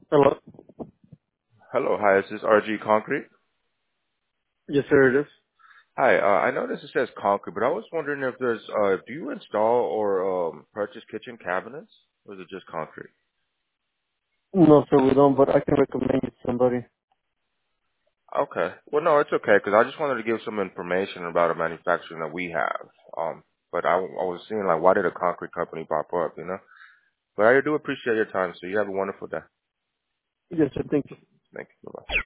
Hello? Hello, hi, this is RG Concrete. Yes, sir, it is. Hi, I noticed it says concrete, but I was wondering if do you install or purchase kitchen cabinets, or is it just concrete? No, sir, we don't, but I can recommend you to somebody. Okay, well, no, it's okay, because I just wanted to give some information about a manufacturing that we have. But I was seeing, like, why did a concrete company pop up, you know? But I do appreciate your time, so you have a wonderful day. Yes, sir, thank you. Thank you, bye-bye.